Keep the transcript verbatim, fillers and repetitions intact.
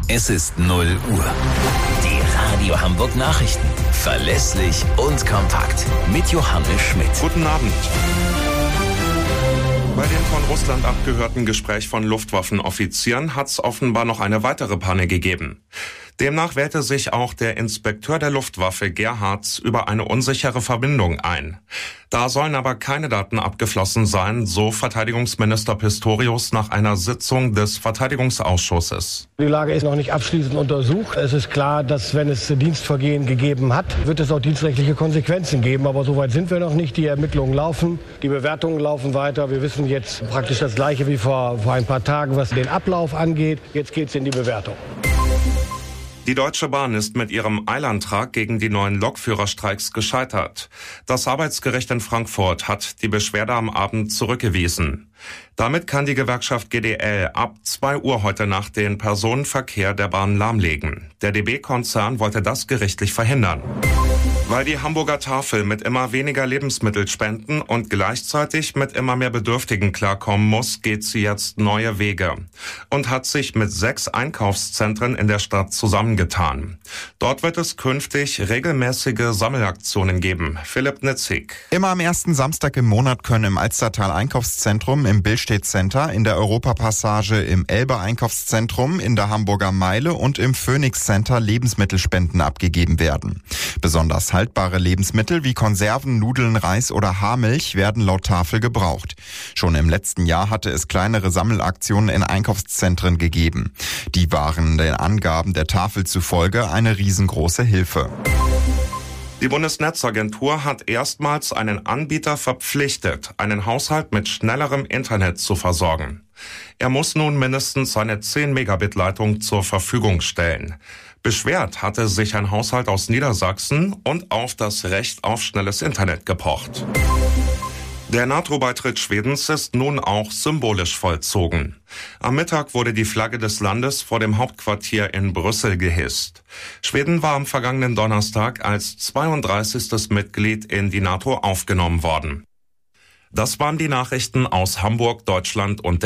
Es ist null Uhr. Die Radio Hamburg Nachrichten. Verlässlich und kompakt. Mit Johannes Schmidt. Guten Abend. Bei dem von Russland abgehörten Gespräch von Luftwaffenoffizieren hat es offenbar noch eine weitere Panne gegeben. Demnach wählte sich auch der Inspekteur der Luftwaffe Gerhards über eine unsichere Verbindung ein. Da sollen aber keine Daten abgeflossen sein, so Verteidigungsminister Pistorius nach einer Sitzung des Verteidigungsausschusses. Die Lage ist noch nicht abschließend untersucht. Es ist klar, dass wenn es Dienstvergehen gegeben hat, wird es auch dienstrechtliche Konsequenzen geben. Aber soweit sind wir noch nicht. Die Ermittlungen laufen, die Bewertungen laufen weiter. Wir wissen jetzt praktisch das Gleiche wie vor, vor ein paar Tagen, was den Ablauf angeht. Jetzt geht es in die Bewertung. Die Deutsche Bahn ist mit ihrem Eilantrag gegen die neuen Lokführerstreiks gescheitert. Das Arbeitsgericht in Frankfurt hat die Beschwerde am Abend zurückgewiesen. Damit kann die Gewerkschaft G D L ab zwei Uhr heute Nacht den Personenverkehr der Bahn lahmlegen. Der D B-Konzern wollte das gerichtlich verhindern. Weil die Hamburger Tafel mit immer weniger Lebensmittel spenden und gleichzeitig mit immer mehr Bedürftigen klarkommen muss, geht sie jetzt neue Wege und hat sich mit sechs Einkaufszentren in der Stadt zusammengetan. Dort wird es künftig regelmäßige Sammelaktionen geben. Philipp Nitzig. Immer am ersten Samstag im Monat können im Alstertal Einkaufszentrum, im Billstedt Center, in der Europapassage, im Elbe Einkaufszentrum, in der Hamburger Meile und im Phoenix Center Lebensmittelspenden abgegeben werden. Besonders haltbare Lebensmittel wie Konserven, Nudeln, Reis oder Haarmilch werden laut Tafel gebraucht. Schon im letzten Jahr hatte es kleinere Sammelaktionen in Einkaufszentren gegeben. Die waren den Angaben der Tafel zufolge eine riesengroße Hilfe. Die Bundesnetzagentur hat erstmals einen Anbieter verpflichtet, einen Haushalt mit schnellerem Internet zu versorgen. Er muss nun mindestens eine zehn Megabit Leitung zur Verfügung stellen. Beschwert hatte sich ein Haushalt aus Niedersachsen und auf das Recht auf schnelles Internet gepocht. Der NATO-Beitritt Schwedens ist nun auch symbolisch vollzogen. Am Mittag wurde die Flagge des Landes vor dem Hauptquartier in Brüssel gehisst. Schweden war am vergangenen Donnerstag als zweiunddreißigstes Mitglied in die NATO aufgenommen worden. Das waren die Nachrichten aus Hamburg, Deutschland und der